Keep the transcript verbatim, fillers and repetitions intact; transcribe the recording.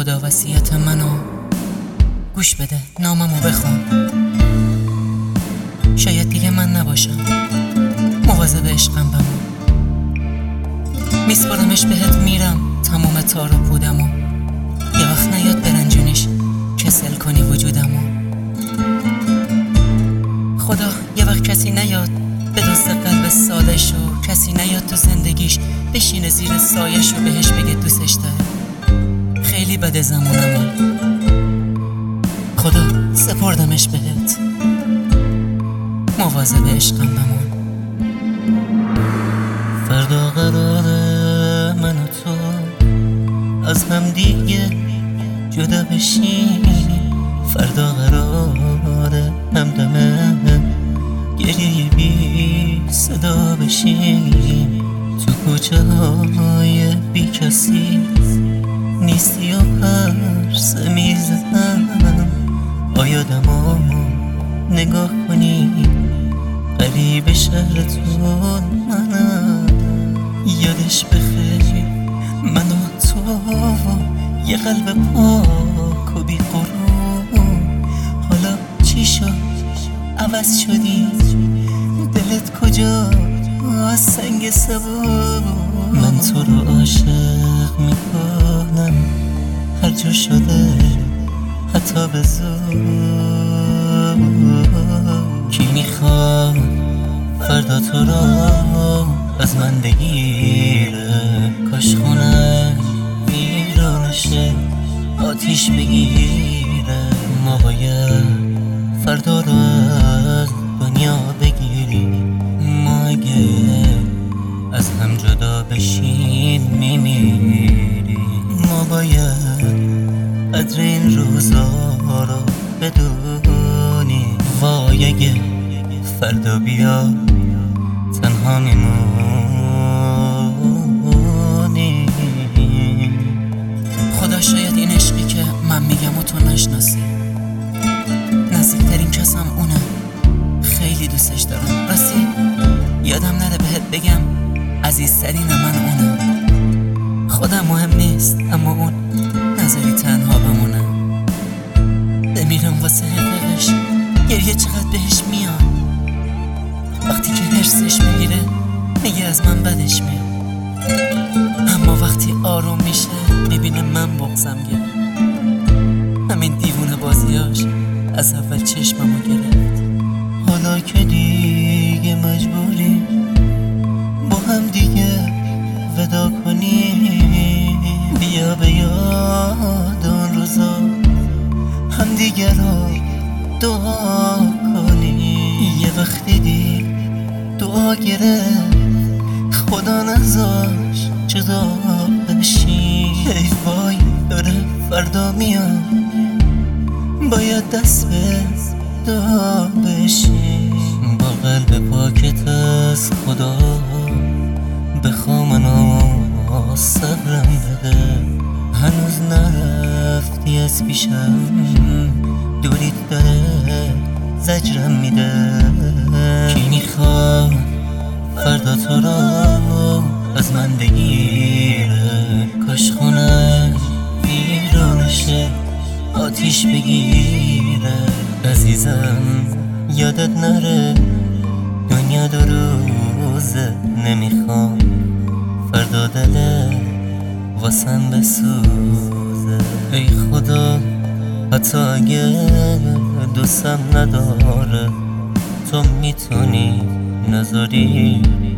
خدا وصیت منو گوش بده، ناممو بخون. شاید دیگه من نباشم، مواظب عشقم بمون. میسپارمش بهت، میرم تموم تار و پودمو. یه وقت نیاد برنجونیش کسل کنی وجودمو. خدا یه وقت کسی نیاد به دوست قلب سادش و کسی نیاد تو زندگیش بشینه زیر سایش و بهش بگه دوستش داره. خیلی بده زمانمو، خدا سپردمش بهت، مواظب عشقم بمون. فردا قراره من و تو از هم دیگه جدا بشیم. فردا قراره همدم گریه بی صدا بشیم. تو کوچه های بی کسی نیستی و پرسه میزنم. آیادمامو نگاه کنی، قریب شهرتون منم. یادش بخیر من و تو، یه قلب پاک و بی قرون. حالا چی شد عوض شدی؟ دلت کجا از سنگ سبو؟ من تو رو عاشق میکنم هر جا شده، حتی به زور. کی میخواد فردا تو رو از من بگیره؟ کاش خونه ویرانشه آتیش بگیره. ما باید فردا رو از دنیا بگیریم. ما اگه از هم جدا بشیم میمیریم. ما باید قدر این روزا رو بدونیم. وای اگه فردا بیا تنها میمونیم. خدا شاید این عشقی که من میگم و تو نشناسی. نزدیکترین کسم اونه، خیلی دوستش دارم. راستی یادم نره بهت بگم عزیزترین من اونه. خودم مهم نیست اما اون نذاری تنها بمونه. بمیرم واسه حقوقش، گریه چقدر بهش میاد. وقتی که حرسش میگیره میگه از من بدش میاد، اما وقتی آروم میشه میبینه من بغضم گرفت. همین دیوونه بازیاش از اول چشممو گرفت. حالا که دیگه مجبوری با هم دیگه ودا کنیم. بیا به یاد اون روزا هم دیگه رو دعا کنیم. یه وقتی دی دعا گرفت خدا نذاش جدا بشیم. ای وای داره فردا میاد، باید دست به دعا بشیم. با قلب پاکت از خدا بخوا منو صبرم بده. هنوز نرفتی از پیشم، دوریت داره زجرم میده. کی میخواد فردا تو رو از من بگیره؟ کاش خونه ویرانشه آتیش بگیره. عزیزم یادت نره دنیا دو روزه، نمیخوام فردا دله واسم بسوزه. ای خدا حتی اگه دوستم نداره تو میتونی نذاری